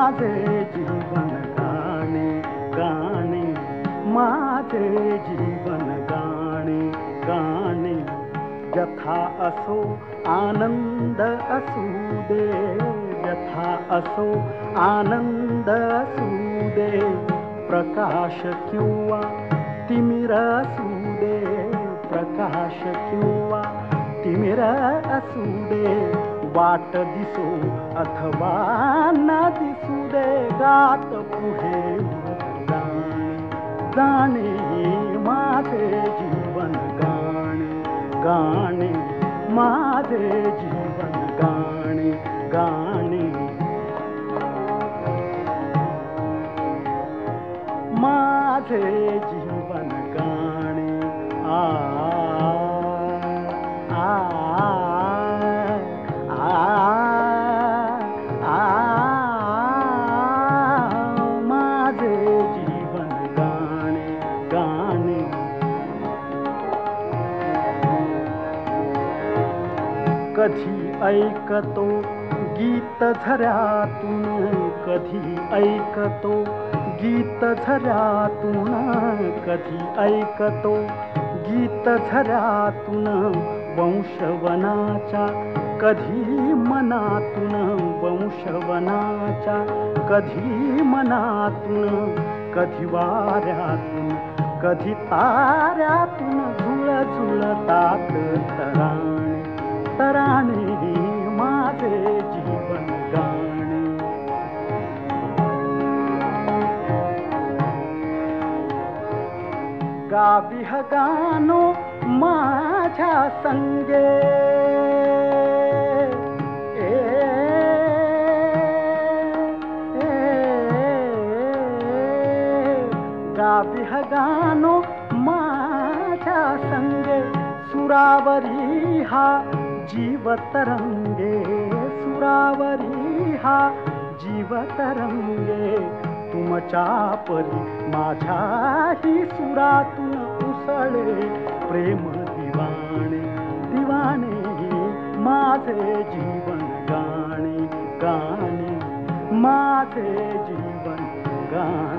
माझे जीवन गाणे गाणे, माझे जीवन गाणे गाणे. व्यथा असो आनंद असू दे, व्यथा असो आनंद असू दे, प्रकाश किंवा तिमिर असू दे, प्रकाश किंवा तिमिर असू दे, वाट दिसो अथवा न दिसू दे, गात पुढे जाणे गाणे, माझे जीवन गाणे गाणे, माझे जीवन गाणे गाणे. माझे जीवन गाणे आ आ आ आ, माझे जीवन गाणे गाणे. कधी ऐकतो गीत झऱ्यातून, कधी ऐकतो गीत झऱ्यातून, कधी ऐकतो गीत झऱ्यातून, वंशवनाच्या कधी मनातून, वंशवनाच्या कधी मनातून, कधी वाऱ्यातून कधी ताऱ्यातून, झुळझुळतात तराणे तराणे, माझे जीवन गाणे. गाविह गानो माझ्या संगे, गाविह गानो माझ्या संगे, सुरावरी हा जीव तरंगे, सुरावरी हा जीव तरंगे. तुमच्या परी माझ्याही सुरातून उसळे प्रेम दिवाणे दिवाणे, माझे जीवन गाणे गाणे, माझे जीवन गाणे.